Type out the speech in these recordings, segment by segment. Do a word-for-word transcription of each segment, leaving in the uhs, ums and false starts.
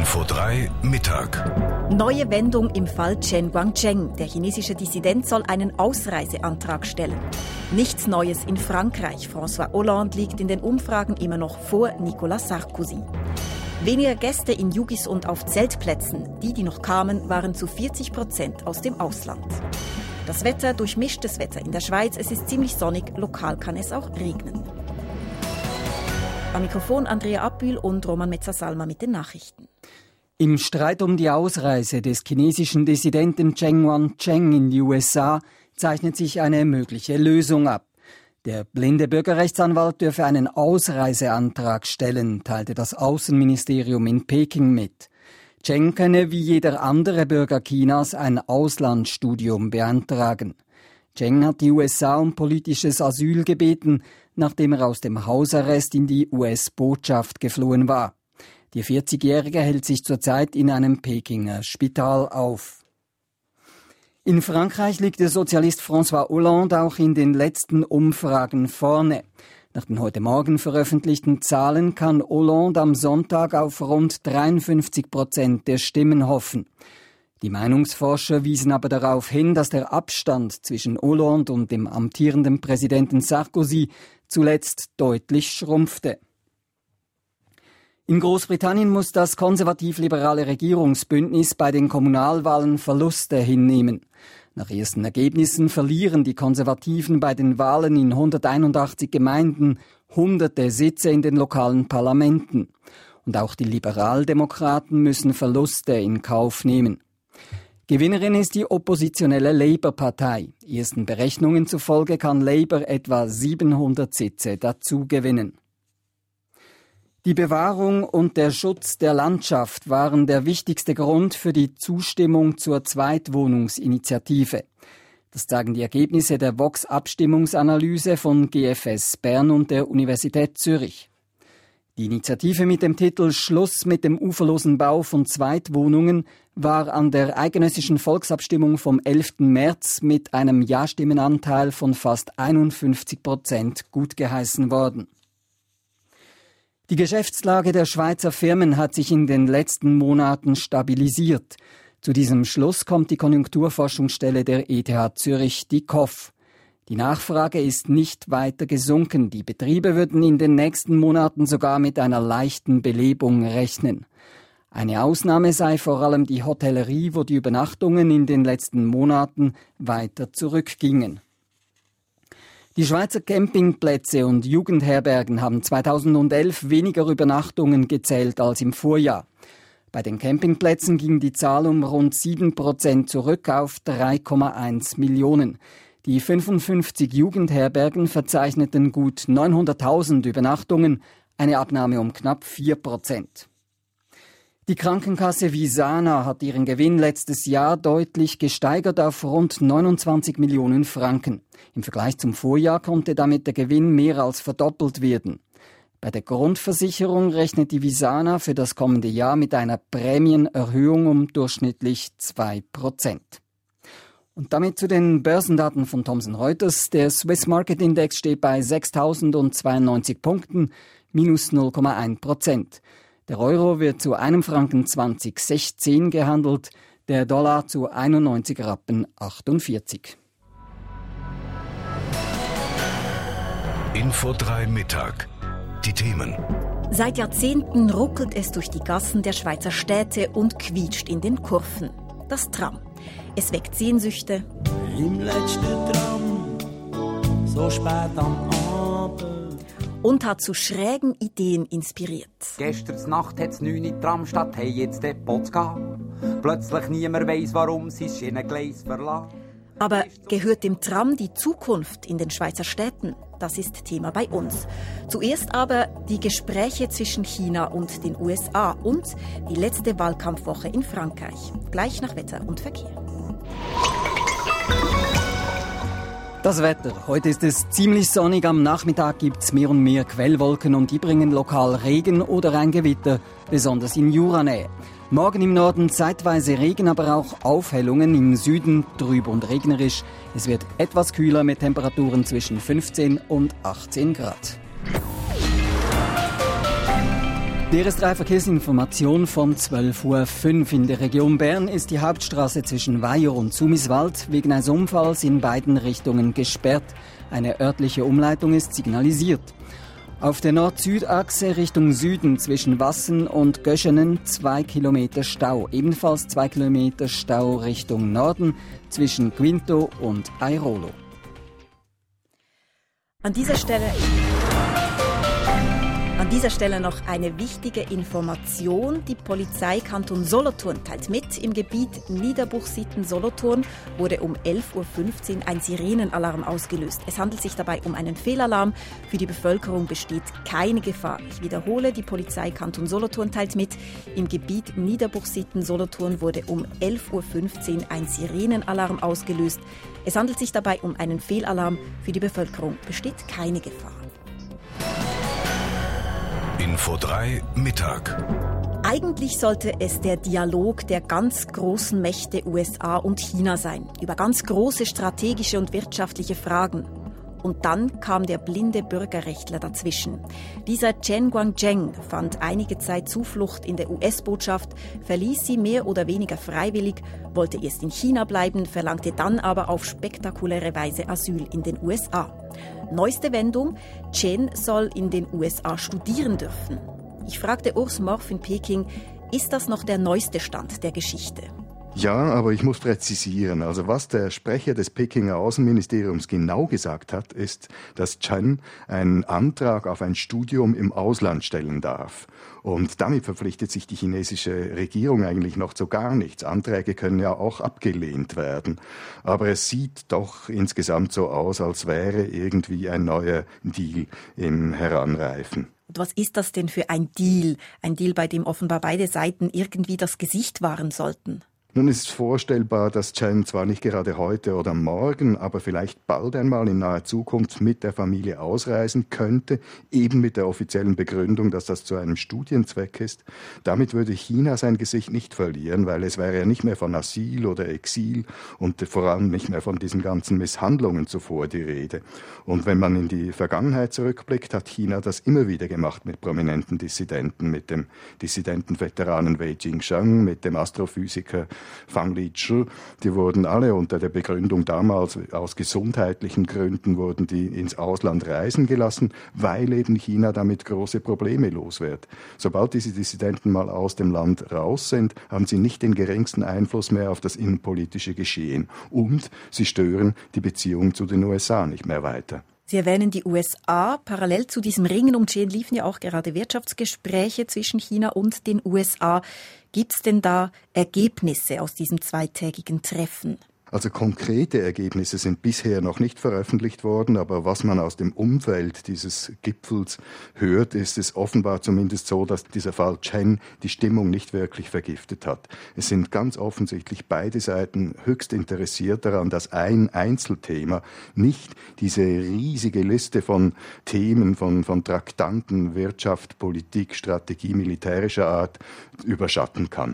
Info drei Mittag. Neue Wendung im Fall Chen Guangcheng. Der chinesische Dissident soll einen Ausreiseantrag stellen. Nichts Neues in Frankreich. François Hollande liegt in den Umfragen immer noch vor Nicolas Sarkozy. Weniger Gäste in Jugis und auf Zeltplätzen. Die, die noch kamen, waren zu vierzig Prozent aus dem Ausland. Das Wetter, durchmischtes Wetter in der Schweiz. Es ist ziemlich sonnig, lokal kann es auch regnen. Am Mikrofon Andrea Abbühl und Roman Metzer-Salma mit den Nachrichten. Im Streit um die Ausreise des chinesischen Dissidenten Chen Guangcheng in die U S A zeichnet sich eine mögliche Lösung ab. Der blinde Bürgerrechtsanwalt dürfe einen Ausreiseantrag stellen, teilte das Außenministerium in Peking mit. Chen könne wie jeder andere Bürger Chinas ein Auslandsstudium beantragen. Chen hat die U S A um politisches Asyl gebeten, nachdem er aus dem Hausarrest in die U S-Botschaft geflohen war. Der vierzigjährige hält sich zurzeit in einem Pekinger Spital auf. In Frankreich liegt der Sozialist François Hollande auch in den letzten Umfragen vorne. Nach den heute Morgen veröffentlichten Zahlen kann Hollande am Sonntag auf rund dreiundfünfzig Prozent der Stimmen hoffen. Die Meinungsforscher wiesen aber darauf hin, dass der Abstand zwischen Hollande und dem amtierenden Präsidenten Sarkozy zuletzt deutlich schrumpfte. In Großbritannien muss das konservativ-liberale Regierungsbündnis bei den Kommunalwahlen Verluste hinnehmen. Nach ersten Ergebnissen verlieren die Konservativen bei den Wahlen in hunderteinundachtzig Gemeinden hunderte Sitze in den lokalen Parlamenten. Und auch die Liberaldemokraten müssen Verluste in Kauf nehmen. Gewinnerin ist die oppositionelle Labour-Partei. Ersten Berechnungen zufolge kann Labour etwa siebenhundert Sitze dazu gewinnen. Die Bewahrung und der Schutz der Landschaft waren der wichtigste Grund für die Zustimmung zur Zweitwohnungsinitiative. Das zeigen die Ergebnisse der Vox-Abstimmungsanalyse von G F S Bern und der Universität Zürich. Die Initiative mit dem Titel »Schluss mit dem uferlosen Bau von Zweitwohnungen« war an der eidgenössischen Volksabstimmung vom elften März mit einem Ja-Stimmenanteil von fast einundfünfzig Prozent gutgeheißen worden. Die Geschäftslage der Schweizer Firmen hat sich in den letzten Monaten stabilisiert. Zu diesem Schluss kommt die Konjunkturforschungsstelle der E T H Zürich, die K O F. Die Nachfrage ist nicht weiter gesunken. Die Betriebe würden in den nächsten Monaten sogar mit einer leichten Belebung rechnen. Eine Ausnahme sei vor allem die Hotellerie, wo die Übernachtungen in den letzten Monaten weiter zurückgingen. Die Schweizer Campingplätze und Jugendherbergen haben zweitausendelf weniger Übernachtungen gezählt als im Vorjahr. Bei den Campingplätzen ging die Zahl um rund sieben Prozent zurück auf drei Komma eins Millionen. Die fünfundfünfzig Jugendherbergen verzeichneten gut neunhunderttausend Übernachtungen, eine Abnahme um knapp vier Prozent. Die Krankenkasse Visana hat ihren Gewinn letztes Jahr deutlich gesteigert auf rund neunundzwanzig Millionen Franken. Im Vergleich zum Vorjahr konnte damit der Gewinn mehr als verdoppelt werden. Bei der Grundversicherung rechnet die Visana für das kommende Jahr mit einer Prämienerhöhung um durchschnittlich zwei Prozent. Und damit zu den Börsendaten von Thomson Reuters. Der Swiss Market Index steht bei sechstausendzweiundneunzig Punkten, minus null Komma eins Prozent. Der Euro wird zu einem Franken zwanzig sechzehn gehandelt, der Dollar zu einundneunzig Rappen achtundvierzig. Info drei Mittag. Die Themen. Seit Jahrzehnten ruckelt es durch die Gassen der Schweizer Städte und quietscht in den Kurven. Das Tram. Es weckt Sehnsüchte. Im letzten Tram, so spät am Abend. Und hat zu schrägen Ideen inspiriert. Gestern Nacht hat es neun in Tram statt hey jetzt Depot zu gehen. Plötzlich niemand weiss, warum sie das Schienengleis verlassen. Aber gehört dem Tram die Zukunft in den Schweizer Städten? Das ist Thema bei uns. Zuerst aber die Gespräche zwischen China und den U S A und die letzte Wahlkampfwoche in Frankreich. Gleich nach Wetter und Verkehr. Das Wetter. Heute ist es ziemlich sonnig. Am Nachmittag gibt es mehr und mehr Quellwolken und die bringen lokal Regen oder ein Gewitter, besonders in Juranähe. Morgen im Norden zeitweise Regen, aber auch Aufhellungen. Im Süden trüb und regnerisch. Es wird etwas kühler mit Temperaturen zwischen fünfzehn und achtzehn Grad. Die R S drei Verkehrsinformation von zwölf Uhr fünf. In der Region Bern ist die Hauptstraße zwischen Weiher und Sumiswald wegen eines Unfalls in beiden Richtungen gesperrt. Eine örtliche Umleitung ist signalisiert. Auf der Nord-Süd-Achse Richtung Süden zwischen Wassen und Göschenen zwei Kilometer Stau. Ebenfalls zwei Kilometer Stau Richtung Norden zwischen Quinto und Airolo. An dieser Stelle... An dieser Stelle noch eine wichtige Information. Die Polizei Kanton Solothurn teilt mit. Im Gebiet Niederbuchsitten-Solothurn wurde um elf Uhr fünfzehn ein Sirenenalarm ausgelöst. Es handelt sich dabei um einen Fehlalarm. Für die Bevölkerung besteht keine Gefahr. Ich wiederhole, die Polizei Kanton Solothurn teilt mit. Im Gebiet Niederbuchsitten-Solothurn wurde um elf Uhr fünfzehn ein Sirenenalarm ausgelöst. Es handelt sich dabei um einen Fehlalarm. Für die Bevölkerung besteht keine Gefahr. Info drei Mittag. Eigentlich sollte es der Dialog der ganz großen Mächte U S A und China sein, über ganz große strategische und wirtschaftliche Fragen. Und dann kam der blinde Bürgerrechtler dazwischen. Dieser Chen Guangcheng fand einige Zeit Zuflucht in der U S-Botschaft, verließ sie mehr oder weniger freiwillig, wollte erst in China bleiben, verlangte dann aber auf spektakuläre Weise Asyl in den U S A. Neueste Wendung, Chen soll in den U S A studieren dürfen. Ich fragte Urs Morf in Peking, ist das noch der neueste Stand der Geschichte? Ja, aber ich muss präzisieren. Also was der Sprecher des Pekinger Außenministeriums genau gesagt hat, ist, dass Chen einen Antrag auf ein Studium im Ausland stellen darf. Und damit verpflichtet sich die chinesische Regierung eigentlich noch zu gar nichts. Anträge können ja auch abgelehnt werden. Aber es sieht doch insgesamt so aus, als wäre irgendwie ein neuer Deal im Heranreifen. Und was ist das denn für ein Deal? Ein Deal, bei dem offenbar beide Seiten irgendwie das Gesicht wahren sollten. Nun ist es vorstellbar, dass Chen zwar nicht gerade heute oder morgen, aber vielleicht bald einmal in naher Zukunft mit der Familie ausreisen könnte, eben mit der offiziellen Begründung, dass das zu einem Studienzweck ist. Damit würde China sein Gesicht nicht verlieren, weil es wäre ja nicht mehr von Asyl oder Exil und vor allem nicht mehr von diesen ganzen Misshandlungen zuvor die Rede. Und wenn man in die Vergangenheit zurückblickt, hat China das immer wieder gemacht mit prominenten Dissidenten, mit dem Dissidenten-Veteranen Wei Jingsheng, mit dem Astrophysiker Fang Li-Zhi, die wurden alle unter der Begründung damals, aus gesundheitlichen Gründen wurden die ins Ausland reisen gelassen, weil eben China damit große Probleme los wird. Sobald diese Dissidenten mal aus dem Land raus sind, haben sie nicht den geringsten Einfluss mehr auf das innenpolitische Geschehen. Und sie stören die Beziehungen zu den U S A nicht mehr weiter. Sie erwähnen die U S A. Parallel zu diesem Ringen um Chen liefen ja auch gerade Wirtschaftsgespräche zwischen China und den U S A. Gibt es denn da Ergebnisse aus diesem zweitägigen Treffen? Also konkrete Ergebnisse sind bisher noch nicht veröffentlicht worden, aber was man aus dem Umfeld dieses Gipfels hört, ist es offenbar zumindest so, dass dieser Fall Chen die Stimmung nicht wirklich vergiftet hat. Es sind ganz offensichtlich beide Seiten höchst interessiert daran, dass ein Einzelthema nicht diese riesige Liste von Themen, von, von Traktanten, Wirtschaft, Politik, Strategie militärischer Art überschatten kann.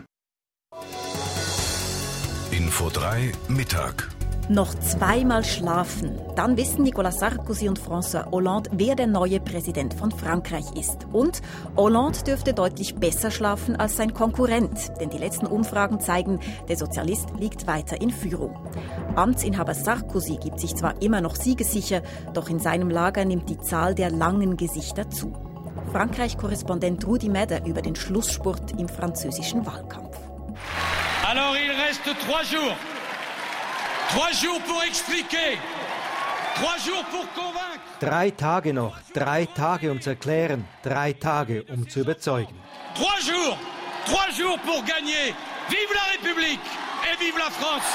Info drei Mittag. Noch zweimal schlafen. Dann wissen Nicolas Sarkozy und François Hollande, wer der neue Präsident von Frankreich ist. Und Hollande dürfte deutlich besser schlafen als sein Konkurrent. Denn die letzten Umfragen zeigen, der Sozialist liegt weiter in Führung. Amtsinhaber Sarkozy gibt sich zwar immer noch siegessicher, doch in seinem Lager nimmt die Zahl der langen Gesichter zu. Frankreich-Korrespondent Rudi Meder über den Schlussspurt im französischen Wahlkampf. Alors il reste trois jours. Trois jours pour expliquer. Trois jours pour convaincre. Drei Tage noch, drei Tage um zu erklären, drei Tage um zu überzeugen. Trois jours, trois jours pour gagner. Vive la République et vive la France.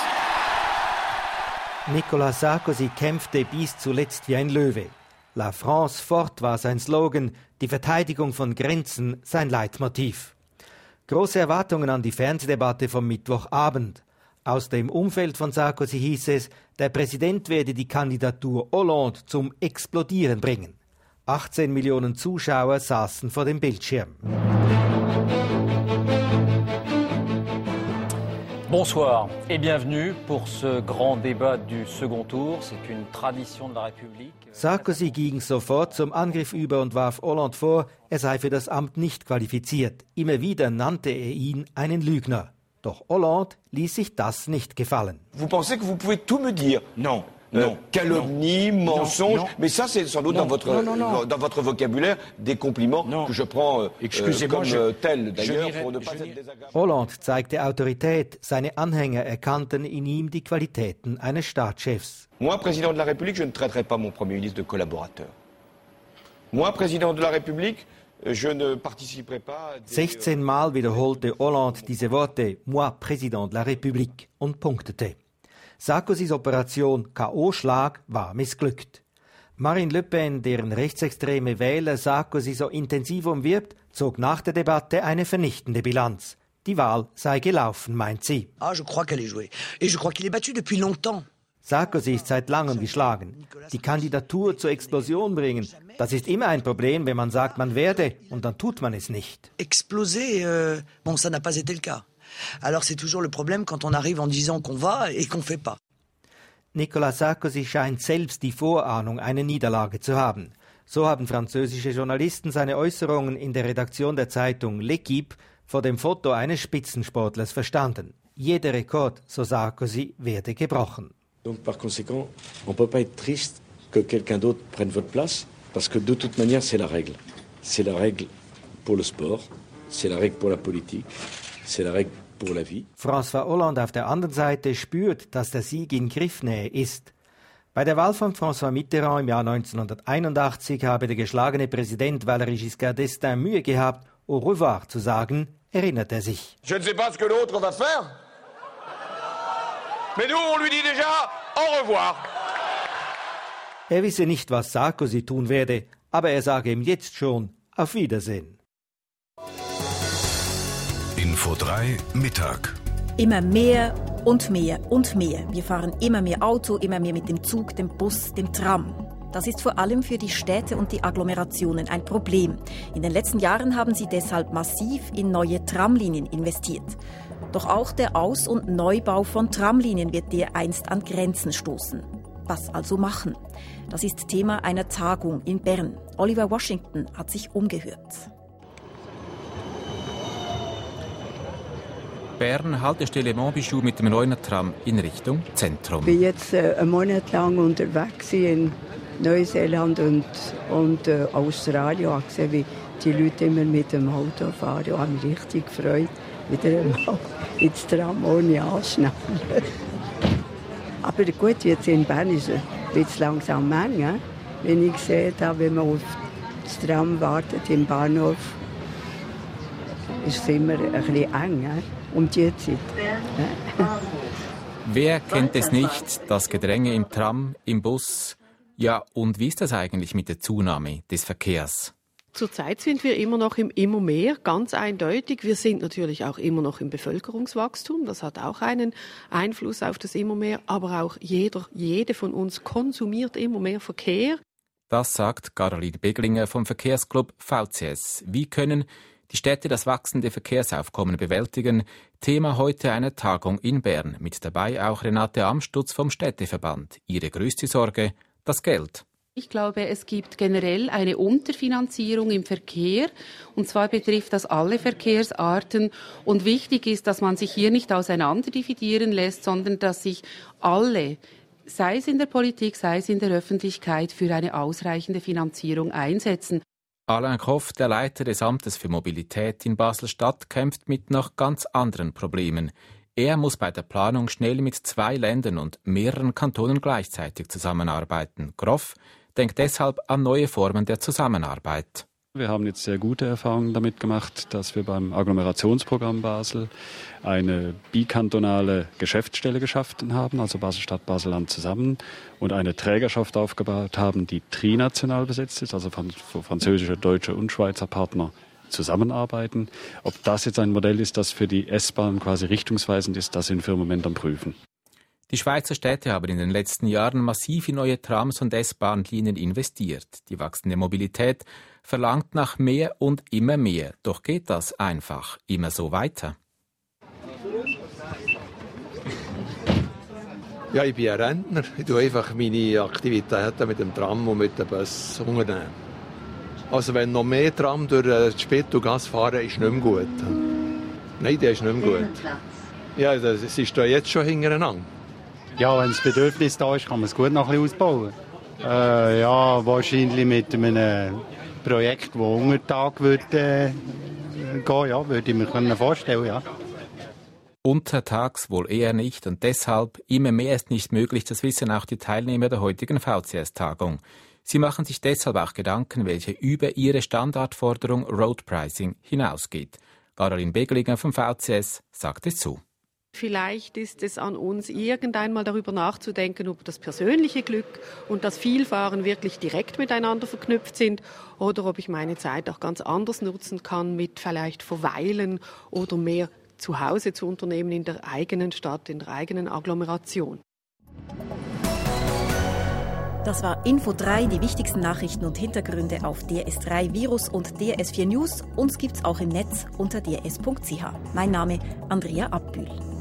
Nicolas Sarkozy kämpfte bis zuletzt wie ein Löwe. La France fort war sein Slogan, die Verteidigung von Grenzen sein Leitmotiv. Große Erwartungen an die Fernsehdebatte vom Mittwochabend. Aus dem Umfeld von Sarkozy hieß es, der Präsident werde die Kandidatur Hollande zum Explodieren bringen. achtzehn Millionen Zuschauer saßen vor dem Bildschirm. Bonsoir et bienvenue pour ce grand débat du second tour. C'est une tradition de la République. Sarkozy ging sofort zum Angriff über und warf Hollande vor, er sei für das Amt nicht qualifiziert. Immer wieder nannte er ihn einen Lügner. Doch Hollande ließ sich das nicht gefallen. Vous pensez que vous pouvez tout me dire? Non. Euh, non, calomnie, non, mensonge, non, mais ça c'est sans doute non, dans, votre, non, non, non. dans votre vocabulaire des compliments non. que je prends euh, Excusez-moi, comme je, euh, tel d'ailleurs je pour ne pas je être désagréable. Hollande zeigte Autorität, seine Anhänger erkannten in ihm die Qualitäten eines Staatschefs. Moi, président de la République, je ne traiterai pas mon Premier ministre de collaborateur. Moi, président de la République, je ne participerai pas... Des... sechzehn Mal wiederholte Hollande diese Worte, moi, Président de la République, und punktete. Sarkozys Operation K O-Schlag war missglückt. Marine Le Pen, deren rechtsextreme Wähler Sarkozy so intensiv umwirbt, zog nach der Debatte eine vernichtende Bilanz. Die Wahl sei gelaufen, meint sie. Ah, je crois qu'elle est jouée. Et je crois qu'il est battu depuis longtemps. Sarkozy ist seit langem geschlagen. Die Kandidatur zur Explosion bringen, das ist immer ein Problem, wenn man sagt, man werde, und dann tut man es nicht. Exploser, euh, bon, ça n'a pas été le cas. Alors c'est toujours le problème quand on arrive en disant qu'on va et qu'on fait pas. Nicolas Sarkozy scheint selbst die Vorahnung einer Niederlage zu haben. So haben französische Journalisten seine Äußerungen in der Redaktion der Zeitung L'Équipe vor dem Foto eines Spitzensportlers verstanden. Jeder Rekord, so Sarkozy, werde gebrochen. Donc par conséquent, on ne peut pas être triste que quelqu'un d'autre prenne votre place, parce que de toute manière, c'est la règle. C'est la règle pour le sport, c'est la règle pour la politique, c'est la règle pour la vie. François Hollande auf der anderen Seite spürt, dass der Sieg in Griffnähe ist. Bei der Wahl von François Mitterrand im Jahr neunzehnhunderteinundachtzig habe der geschlagene Präsident Valéry Giscard d'Estaing Mühe gehabt, au revoir zu sagen, erinnert er sich. Je ne sais pas ce que l'autre va faire, mais nous on lui dit déjà au revoir. Er wisse nicht, was Sarkozy tun werde, aber er sage ihm jetzt schon auf Wiedersehen. Info drei Mittag. Immer mehr und mehr und mehr. Wir fahren immer mehr Auto, immer mehr mit dem Zug, dem Bus, dem Tram. Das ist vor allem für die Städte und die Agglomerationen ein Problem. In den letzten Jahren haben sie deshalb massiv in neue Tramlinien investiert. Doch auch der Aus- und Neubau von Tramlinien wird dereinst an Grenzen stoßen. Was also machen? Das ist Thema einer Tagung in Bern. Oliver Washington hat sich umgehört. Bern, Haltestelle Montbichou mit dem neuen Tram in Richtung Zentrum. Ich war jetzt äh, einen Monat lang unterwegs in Neuseeland und, und äh, Australien. Ich habe gesehen, wie die Leute immer mit dem Auto fahren. Ich habe mich richtig gefreut, wieder einmal ins Tram ohne Anschnallen. Aber gut, jetzt in Bern ist es ein bisschen langsam eng. Wenn ich sehe, da, wenn man auf das Tram wartet im Bahnhof, ist es immer ein bisschen eng. Um die Zeit. Wer kennt es nicht, das Gedränge im Tram, im Bus? Ja, und wie ist das eigentlich mit der Zunahme des Verkehrs? Zurzeit sind wir immer noch im immer mehr, ganz eindeutig. Wir sind natürlich auch immer noch im Bevölkerungswachstum. Das hat auch einen Einfluss auf das immer mehr. Aber auch jeder, jede von uns konsumiert immer mehr Verkehr. Das sagt Caroline Beglinger vom Verkehrsclub V C S. Wie können die Städte das wachsende Verkehrsaufkommen bewältigen? Thema heute einer Tagung in Bern. Mit dabei auch Renate Amstutz vom Städteverband. Ihre größte Sorge: das Geld. Ich glaube, es gibt generell eine Unterfinanzierung im Verkehr. Und zwar betrifft das alle Verkehrsarten. Und wichtig ist, dass man sich hier nicht auseinanderdividieren lässt, sondern dass sich alle, sei es in der Politik, sei es in der Öffentlichkeit, für eine ausreichende Finanzierung einsetzen. Alain Koff, der Leiter des Amtes für Mobilität in Basel-Stadt, kämpft mit noch ganz anderen Problemen. Er muss bei der Planung schnell mit zwei Ländern und mehreren Kantonen gleichzeitig zusammenarbeiten. Groff denkt deshalb an neue Formen der Zusammenarbeit. Wir haben jetzt sehr gute Erfahrungen damit gemacht, dass wir beim Agglomerationsprogramm Basel eine bikantonale Geschäftsstelle geschaffen haben, also Basel-Stadt, Basel-Land zusammen, und eine Trägerschaft aufgebaut haben, die trinational besetzt ist, also von französische, deutsche und Schweizer Partner zusammenarbeiten. Ob das jetzt ein Modell ist, das für die S-Bahn quasi richtungsweisend ist, das sind wir im Moment am Prüfen. Die Schweizer Städte haben in den letzten Jahren massiv in neue Trams- und S-Bahn-Linien investiert. Die wachsende Mobilität verlangt nach mehr und immer mehr. Doch geht das einfach immer so weiter? Ja, ich bin ein Rentner. Ich tue einfach meine Aktivitäten mit dem Tram und mit dem Bus unternehmen. Also wenn noch mehr Tram durch die Spittelgasse fahren, ist nicht mehr gut. Nein, der ist nicht mehr gut. Ja, es ist da jetzt schon hintereinander. Ja, wenn das Bedürfnis da ist, kann man es gut noch ein bisschen ausbauen. Äh, ja, wahrscheinlich mit einem Projekt, das unter den Tag würde, äh, gehen, ja, würde ich mir vorstellen, ja. Untertags wohl eher nicht und deshalb immer mehr ist nicht möglich, das wissen auch die Teilnehmer der heutigen V C S-Tagung. Sie machen sich deshalb auch Gedanken, welche über ihre Standardforderung Road Pricing hinausgeht. Caroline Beglinger vom V C S sagt es zu. Vielleicht ist es an uns, irgendeinmal darüber nachzudenken, ob das persönliche Glück und das Vielfahren wirklich direkt miteinander verknüpft sind oder ob ich meine Zeit auch ganz anders nutzen kann mit vielleicht Verweilen oder mehr zu Hause zu unternehmen in der eigenen Stadt, in der eigenen Agglomeration. Das war Info drei, die wichtigsten Nachrichten und Hintergründe auf D R S drei Virus und D R S vier News. Uns gibt's auch im Netz unter d r s punkt c h. Mein Name Andrea Abbühl.